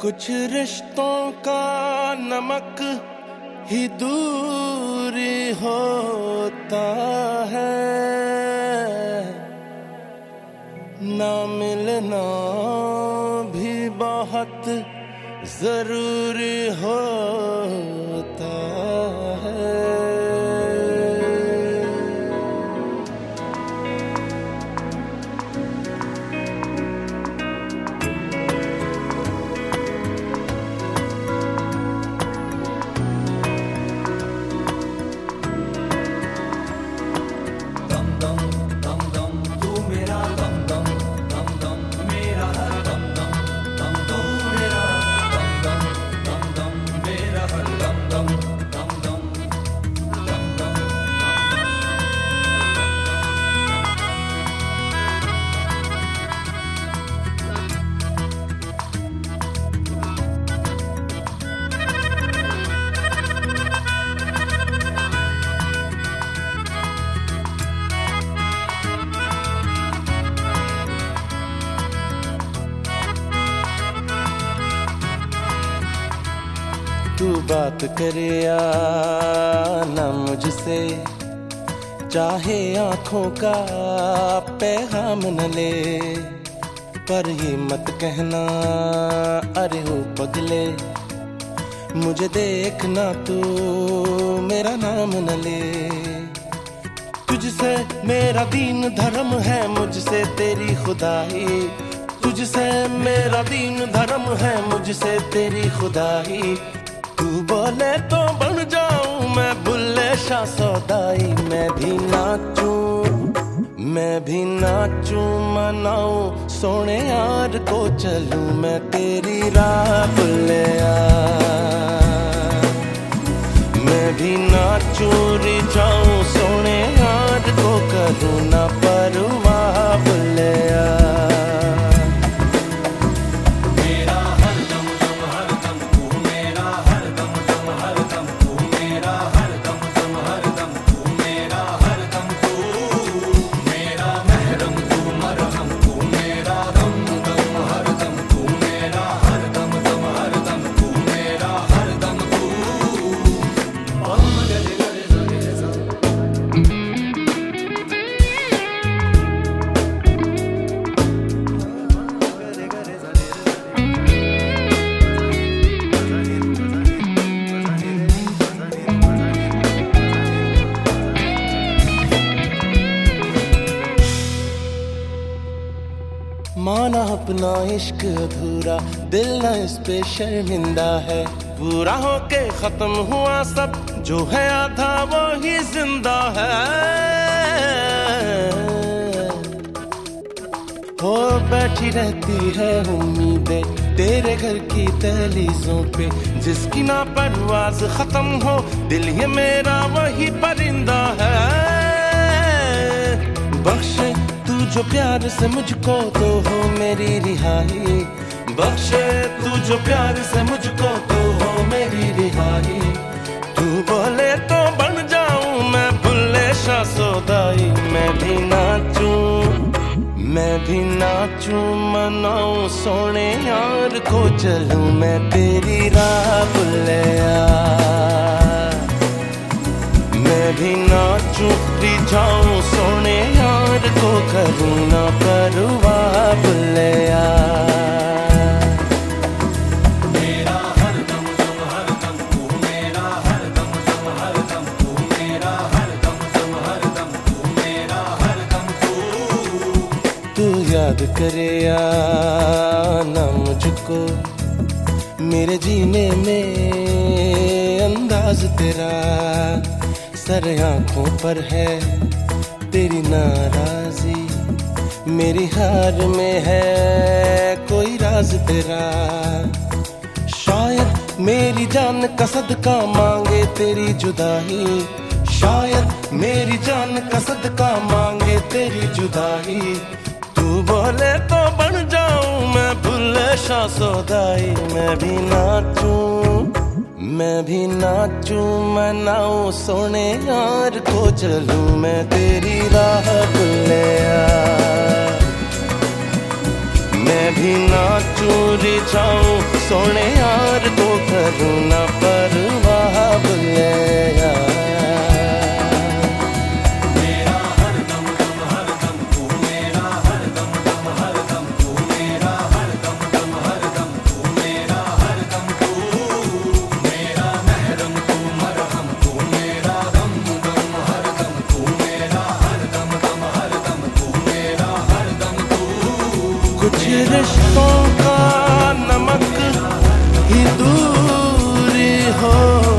कुछ रिश्तों का नमक ही दूरी होता है, ना मिलना भी बहुत जरूरी होता है। तू बात करे या ना मुझसे, चाहे आंखों का पैगाम न ले, पर ये मत कहना अरे हो पगले, मुझे देखना तू मेरा नाम न ले। तुझसे मेरा दीन धर्म है, मुझसे तेरी खुदाई, तुझसे मेरा दीन धर्म है, मुझसे तेरी खुदाई। तू बोले तो बन जाऊं मैं बुल्ले शाह सौदाई, मैं भी नाचूं मनाऊं सोने यार को, चलूं मैं तेरी राह बुल्लिया। मैं भी नाचूं रिझाऊं सोने यार को, करूं ना परवाह बुल्लिया। माना अपना इश्क अधूरा, दिल न इस पे शर्मिंदा है, पूरा होके खत्म हुआ सब, जो है आधा वो ही जिंदा है। हो बैठी रहती है उम्मीदें तेरे घर की दहलीजों पे, जिसकी ना परवाज खत्म हो, दिल ये मेरा वही परिंदा है। बख्शे तू जो प्यार से मुझको, तो हो मेरी रिहाई, बख्शे तू जो प्यार से मुझको, तो हो मेरी रिहाई। तू बोले तो बन जाऊं मैं बुल्ले शाह सौदाई, मैं भी नाचूं मनाऊं सोने यार को, चलूं मैं तेरी राह बुल्लिया। मैं भी नाचूं रिझाऊं सोने यार को, करूं ना परवाह बुल्लिया। मेरा हर दम दम हर दम तू, मेरा हर दम दम हर दम तू, मेरा हर दम दम हर दम तू, मेरा हर दम तू। तू याद करे या ना मुझको, मेरे जीने में अंदाज तेरा, सर आंखों पर है तेरी नाराजी, मेरी हार में है कोई राज तेरा। शायद मेरी जान का सदका मांगे तेरी जुदाई, शायद मेरी जान का सदका मांगे तेरी जुदाई। तू बोले तो बन जाऊं मैं बुल्ले शाह सौदाई, मैं भी नाचूं मनाऊं सोने यार को, चलूं मैं तेरी राह बुल्लिया। मैं भी ना चूरी जाऊं सोने यार को करूं ना परवाह बुले यार। मेरा हर दम दम हर दम तू मेरा हर दम दम हर दम तू मेरा हर दम दम हर दम तू मेरा हर दम तू मेरा महरम तू मरहम तू मेरा दम दम हर दम तू मेरा हर दम दम हर दम तू मेरा हर दम तू। कुछ रिश्तों का नमक ही दूरी हो